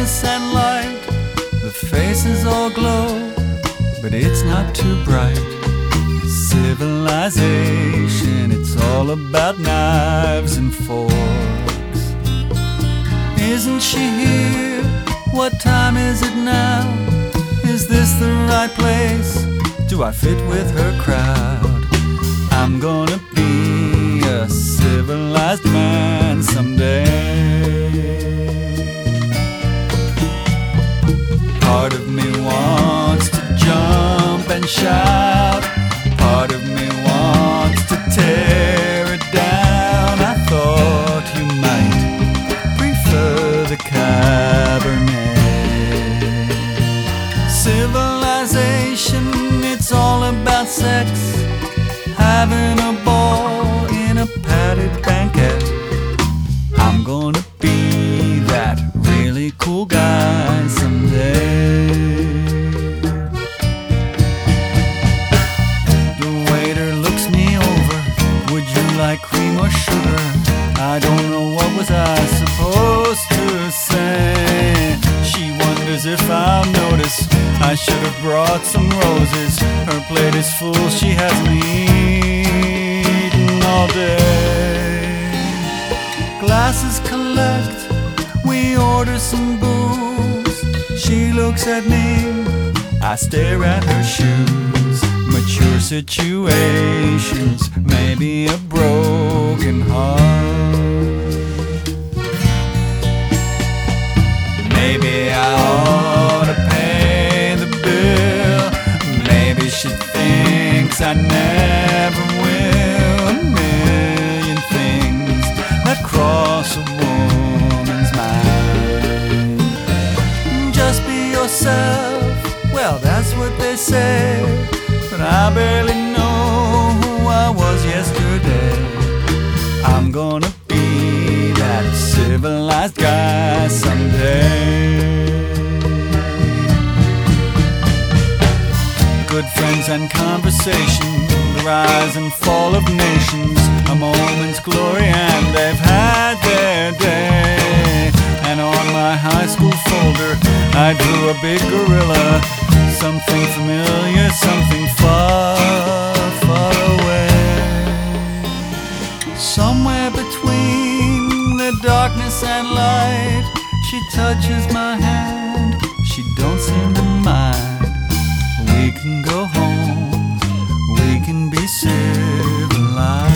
darkness and light. The faces all glow, but it's not too bright. Civilization, it's all about knives and forks. Isn't she here? What time is it now? Is this the right place? Do I fit with her crowd? I'm gonna be a civilized man someday. Part of me wants to jump and shout. Part of me wants to tear it down. I thought you might prefer the Cabernet. Civilization, it's all about sex. Having a ball in a padded banquet. I'm gonna be that really cool guy someday. The waiter looks me over. Would you like cream or sugar? I don't know, what was I supposed to say? She wonders if I'll notice. I should have brought some roses. Her plate is full, she hasn't eaten all day. Glasses collect, we order some booze. She looks at me, I stare at her shoes. Mature situations, maybe a broken heart. Maybe I ought to pay the bill. Maybe she thinks I never will. A million things that cross a woman's mind. Just be yourself, well, that's what they say. But I barely know who I was yesterday. I'm gonna be that civilized guy someday. Good friends and conversation, the rise and fall of nations, a moment's glory and they've had their day. And on my high school folder I drew a big gorilla. Something familiar, something far, far away. Somewhere between the darkness and light, she touches my hand, she don't seem to mind. We can go home, we can be civilized.